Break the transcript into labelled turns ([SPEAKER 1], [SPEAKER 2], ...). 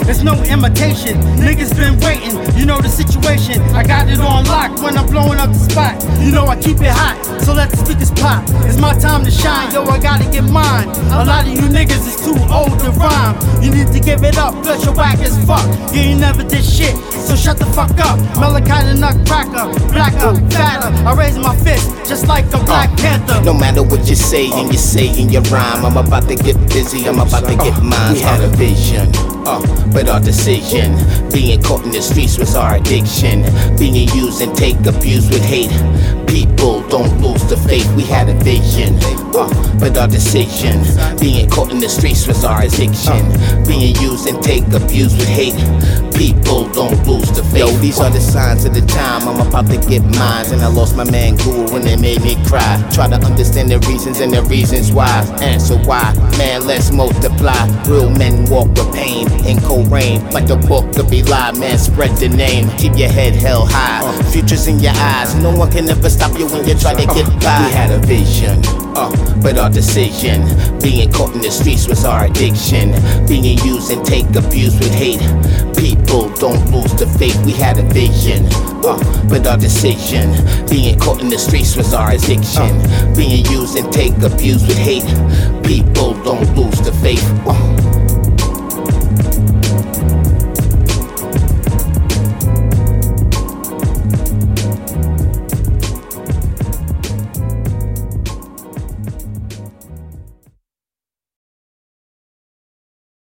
[SPEAKER 1] it's no imitation. Niggas been waiting, you know the situation. I got it on lock when I'm blowing up the spot. You know I keep it hot, so let the speakers pop. It's my time to shine, yo, I gotta get mine. A lot of you niggas is too old to rhyme. You need to give it up, cause you're whack as fuck. You ain't never did shit, so shut the fuck up. Malachi the nutcracker, blacker, fatter. I raise my fist, just like a Black Panther.
[SPEAKER 2] No matter what you say and you say in your rhyme, I'm about to get busy, I'm about to get mine. We had a vision, but our decision. Being caught in the streets was our addiction. Being used and take abuse with hate. People don't lose the faith. We had a vision, but our decision. Being caught in the streets was our addiction. Being used and take abuse with hate. People don't lose the faith. Yo, these are the signs of the time. I'm about to get mines, and I lost my man Ghoul when they made me cry. Try to understand the reasons and the reasons why. Answer why, man, let's multiply. Real men walk with pain in cold rain. Like the book could be live, man, spread the name. Keep your head held high, futures in your eyes. No one can ever stop you when you try to get by. We had a vision, but our decision. Being caught in the streets was our addiction. Being used and take abuse with hate. People don't lose the faith. We had a vision, but our decision. Being caught in the streets was our addiction. Being used and take abuse with hate. People don't lose the faith.